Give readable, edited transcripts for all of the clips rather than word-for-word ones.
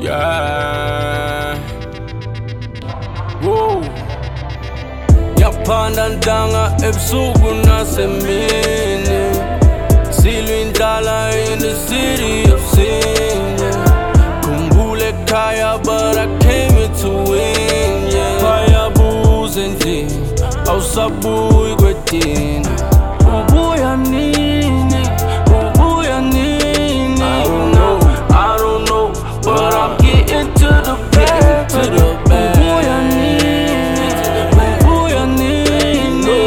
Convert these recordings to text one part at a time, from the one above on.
Yeah. Whoa. Yaphanda ndanga ebusuku nasemini. Silwa indlala in the city of sin, yeah. Khumbula ekhaya but I came here to win, yeah. Bayabuza nje awusabuyi kwedini. Ubuya nini, ubuya nini. I don't know, but I'm getting to the bag, to the bag. Ubuya nini, ubuya nini.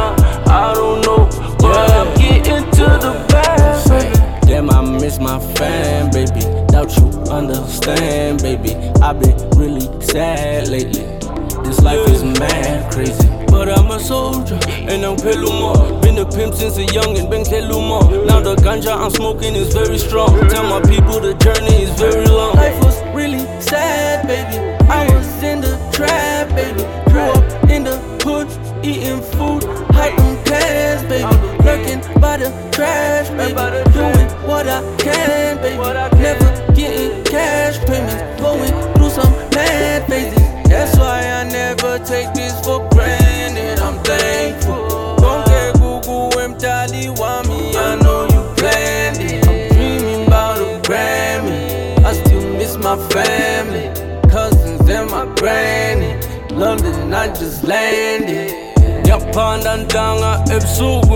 I don't know, but I'm getting to the bag. Damn, I miss my fam, baby. Doubt you understand, baby. I've been really sad lately. This life is mad crazy. But I'm a soldier, and I'm Peluma. Been a pimp since a youngin', been Keluma. Now the ganja I'm smoking is very strong. Tell my people the journey is very long. Life was really sad, baby. I was in the trap, baby. Grew up in the hood, eating food, hiding cash, baby. Lurking by the trash, baby. Doing what I can, baby. Never getting cash payments, going through some mad phases. That's why I never take this for granted. I'm thankful. Don't get Google mtali wami. I know you planned it. I'm dreaming about a Grammy. I still miss my family, cousins and my granny. London, I just landed. Yaphanda ndanga ebusuku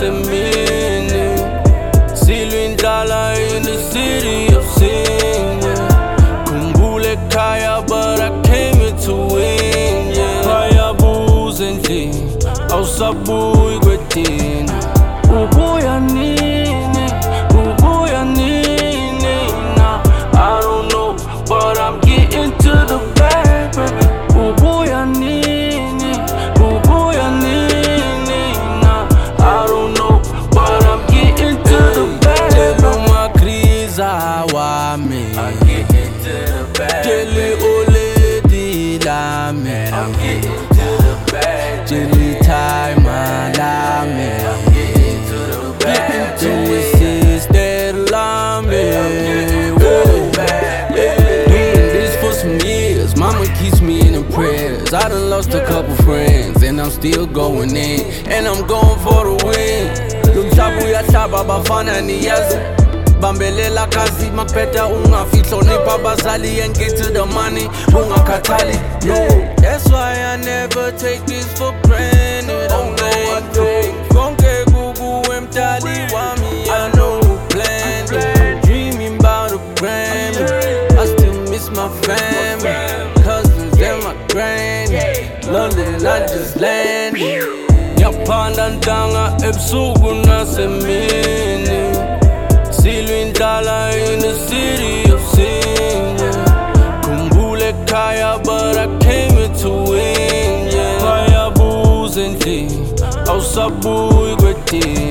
nasemini. Silwa indlala in the city of sin, yeah. Khumbula ekhaya but I came here to win, yeah. Bayabuza nje awusabuyi kwedini. Ubuya nini, ubuya nini. I don't know, but I'm getting to the bag, baby. Ubuya nini, ubuya nini. I don't know, but I'm getting to the bag. Tell my kriza wami, I'm getting to the bag. Jelly ole dilame, I'm getting to the bag. Jelly time alame, I'm getting to the bag. Jelly sister lame, doing this for some years. Mama keeps me in her prayers. I done lost a couple friends, and I'm still going in, and I'm going for the win. Lumjabu yahlaba bafana niyazi. Bambelela kazi mapeta ungafihlo nipa bazali and get to the money ungakhathali, no. That's why I never take this for granted. I'm thankful. Konke kuku mtali wami. I know who planned it. Dreaming about a Grammy. I still miss my family, cousins and my granny. London, I just landed. Yaphanda ndanga ebusuku nasemini. Silwa indlala in the city of sin, yeah. Khumbula ekhaya but I came here to win, yeah. Bayabuza nje awusabuyi kwedini.